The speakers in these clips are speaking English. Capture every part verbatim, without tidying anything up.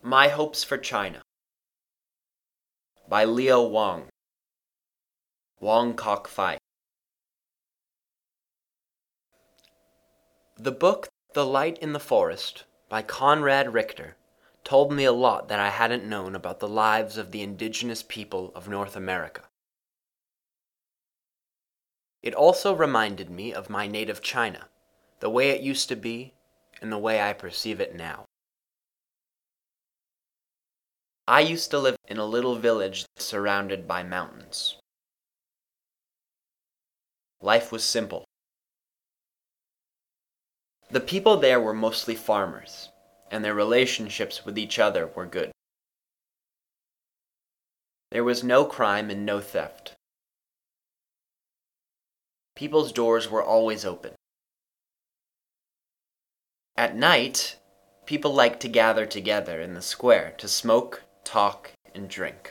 My Hopes for China by Leo Wang. Wong Kok Fai. The book The Light in the Forest by Conrad Richter told me a lot that I hadn't known about the lives of the indigenous people of North America. It also reminded me of my native China, the way it used to be, and the way I perceive it now. I used to live in a little village surrounded by mountains. Life was simple. The people there were mostly farmers, and their relationships with each other were good. There was no crime and no theft. People's doors were always open. At night, people liked to gather together in the square to smoke, talk, and drink.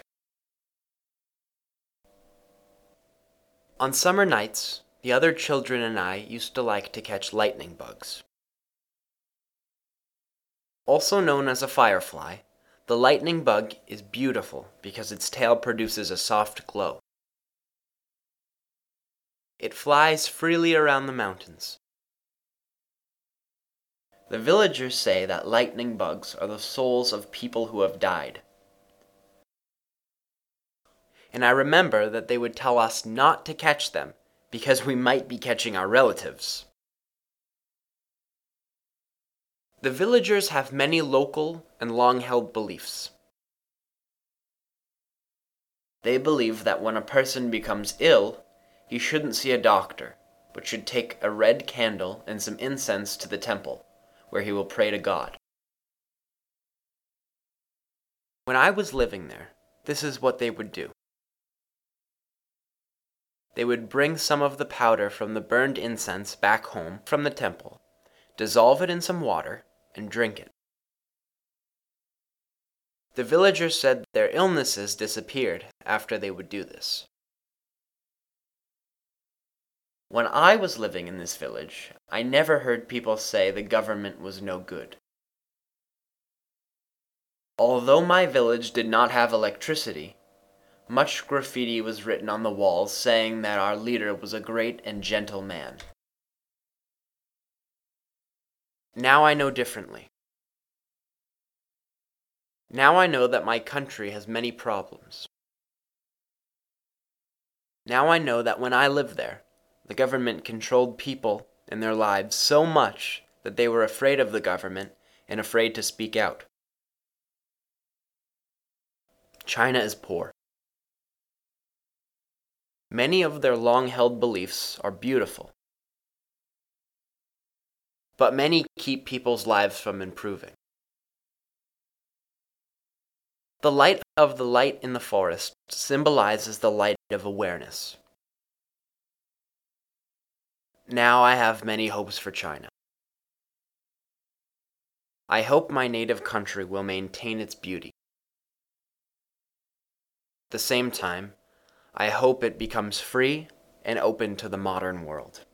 On summer nights, the other children and I used to like to catch lightning bugs. Also known as a firefly, the lightning bug is beautiful because its tail produces a soft glow. It flies freely around the mountains. The villagers say that lightning bugs are the souls of people who have died. And I remember that they would tell us not to catch them because we might be catching our relatives. The villagers have many local and long-held beliefs. They believe that when a person becomes ill, he shouldn't see a doctor, but should take a red candle and some incense to the temple, where he will pray to God. When I was living there, this is what they would do. They would bring some of the powder from the burned incense back home from the temple, dissolve it in some water, and drink it. The villagers said their illnesses disappeared after they would do this. When I was living in this village, I never heard people say the government was no good. Although my village did not have electricity, much graffiti was written on the walls saying that our leader was a great and gentle man. Now I know differently. Now I know that my country has many problems. Now I know that when I lived there, the government controlled people and their lives so much that they were afraid of the government and afraid to speak out. China is poor. Many of their long-held beliefs are beautiful, but many keep people's lives from improving. The light of the light in the forest symbolizes the light of awareness. Now I have many hopes for China. I hope my native country will maintain its beauty. At the same time, I hope it becomes free and open to the modern world.